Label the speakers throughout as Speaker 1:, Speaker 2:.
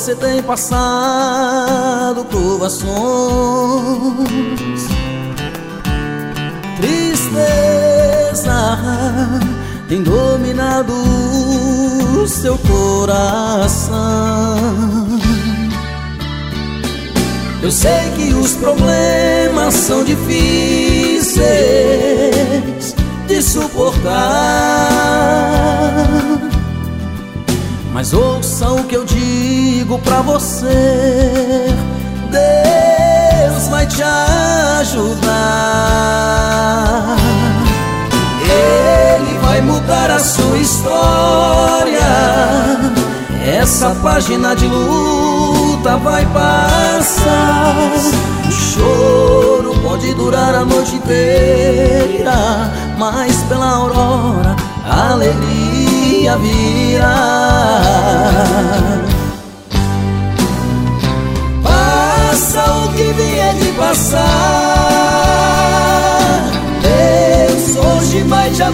Speaker 1: você tem passado provações, tristeza tem dominado o seu coração. Eu sei que os problemas são difíceis de suportar, mas ouça o que eu digo pra você: Deus vai te ajudar. Ele vai mudar a sua história. Essa página de luta vai passar. O choro pode durar a noite inteira, mas pela aurora a alegria virá. Passa o que vier de passar, Deus hoje vai te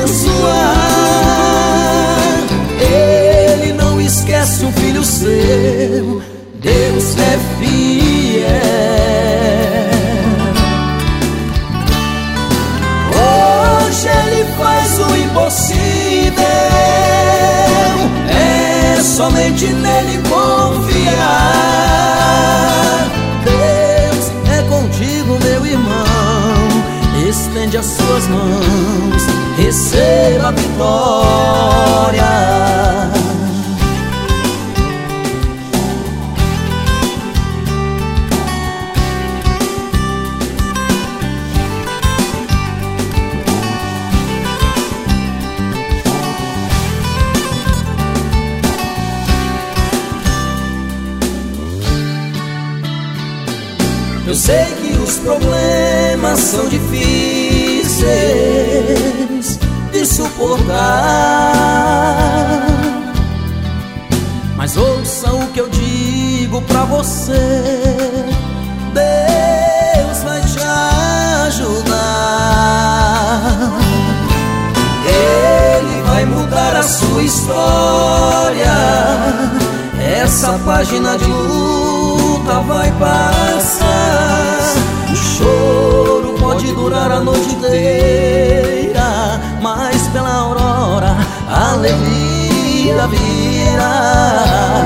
Speaker 1: abençoar. Ele não esquece um filho seu, Deus é fiel. Hoje Ele faz o impossível, é somente nele confiar. Deus é contigo, meu irmão, estende as suas mãos, receba a vitória. Eu sei que os problemas são difíceis de suportar, mas ouça o que eu digo pra você: Deus vai te ajudar. Ele vai mudar a sua história. Essa página de luta vai passar. O choro pode durar a noite inteira, mas pela aurora a alegria virá.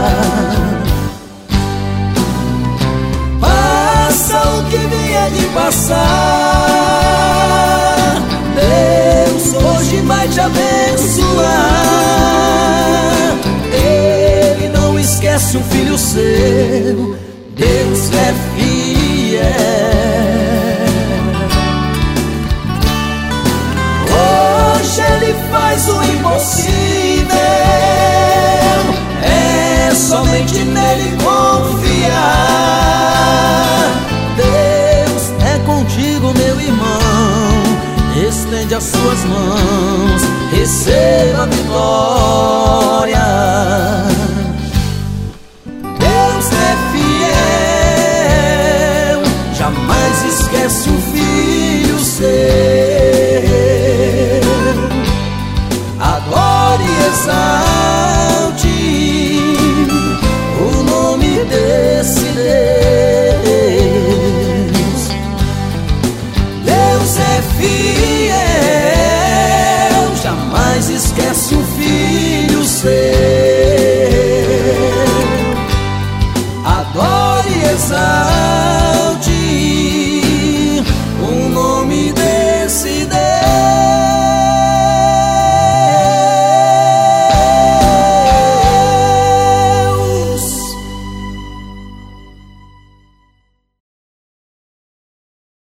Speaker 1: Passa o que vier de passar, Deus hoje vai te abençoar. Ele não esquece um filho seu, Deus é fiel.